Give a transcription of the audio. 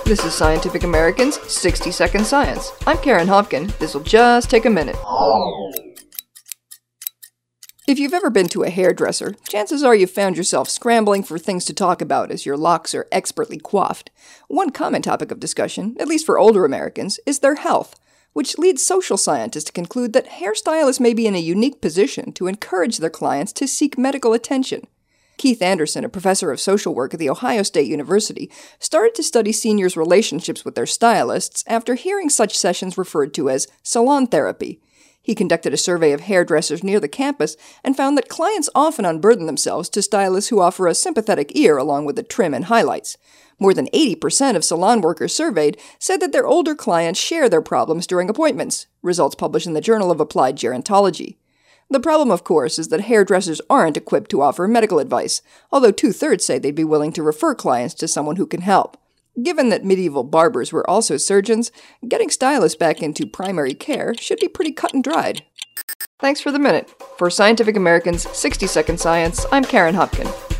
This is Scientific American's 60 Second Science. I'm Karen Hopkin. This'll just take a minute. If you've ever been to a hairdresser, chances are you've found yourself scrambling for things to talk about as your locks are expertly coiffed. One common topic of discussion, at least for older Americans, is their health, which leads social scientists to conclude that hairstylists may be in a unique position to encourage their clients to seek medical attention. Keith Anderson, a professor of social work at The Ohio State University, started to study seniors' relationships with their stylists after hearing such sessions referred to as salon therapy. He conducted a survey of hairdressers near the campus and found that clients often unburden themselves to stylists who offer a sympathetic ear along with the trim and highlights. More than 80% of salon workers surveyed said that their older clients share their problems during appointments, results published in the Journal of Applied Gerontology. The problem, of course, is that hairdressers aren't equipped to offer medical advice, although 2/3 say they'd be willing to refer clients to someone who can help. Given that medieval barbers were also surgeons, getting stylists back into primary care should be pretty cut and dried. Thanks for the minute. For Scientific American's 60 Second Science, I'm Karen Hopkin.